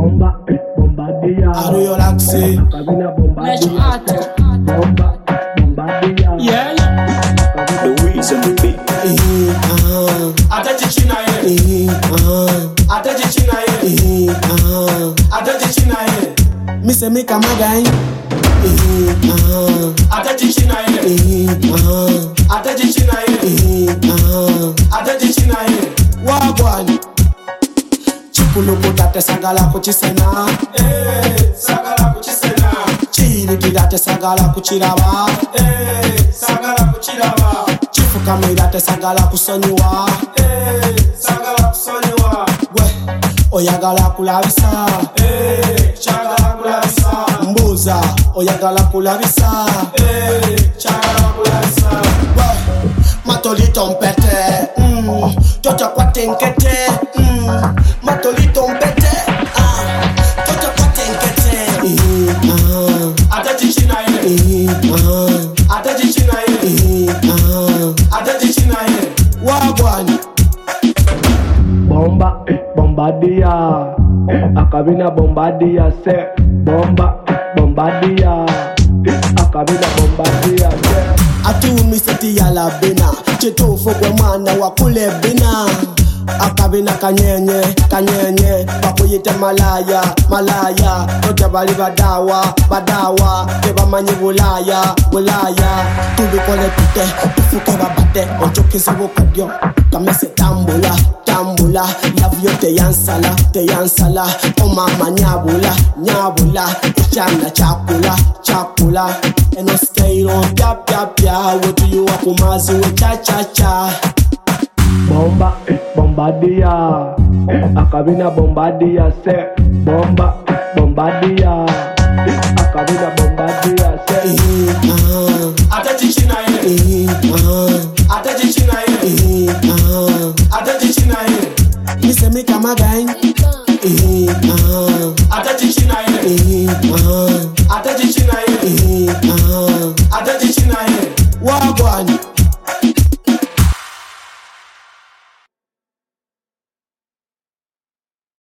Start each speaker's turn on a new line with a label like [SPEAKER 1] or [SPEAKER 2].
[SPEAKER 1] Bomba, bombardia.
[SPEAKER 2] Ario Laxi.
[SPEAKER 1] Cabina bombardia. Bomba, bombardia.
[SPEAKER 3] Yeah.
[SPEAKER 4] The weeds on the beat.
[SPEAKER 2] Ataji china ye. Ataji china ye. Ataji china ye. Me say me come again. Ataji china ye. Ataji china ye. Ataji china ye. Wagwan. Chikuluku date sagala kuchisena. Sagala kuchisena. Chiriki date sagala kuchiraba. Sagala kuchiraba. Chifukamira date sagala kusonyiwa. Sagala kusonyiwa. We oyagala kulabisa. Chagala kulabisa. Mbuza oyagala kulabisa. Chagala kulabisa. We matolito mpete. Toto kwa tenkete. Matolito mpete. Toto kwa tenkete. Ataji china ye. Ataji china ye. Ataji china ye. Wagwan.
[SPEAKER 1] Bomba, bombardia. Acabina bombardia. Se bomba, bombardia. Acabina bombardia. Se.
[SPEAKER 2] Atu miseti ya la bina. Cheto fogwe mwana wakule bina. Akabina kanyenye, kanyenye. Bakuyite malaya, malaya. Toja bali badawa, badawa. Keba manyi bulaya, bulaya. Tubikole pite, tufuke babate. Ochoke sabo kabyo, kamese tambula, tambula. Lavyo te yansala. O mama nyabula, nyabula. Ichanda chakula, chakula. Eno stay on, pya, pya, pya. What do you want kumazi we cha, cha, cha.
[SPEAKER 1] Bomba, bombardia. Acabina bombardia. Se bomba, bombardia. Acabina bombardia. Se.
[SPEAKER 2] Ataji china ye. Ataji china ye. Ataji china ye. Me say me come again. Ataji china ye. Ataji china ye. Ataji china ye. Wagwan.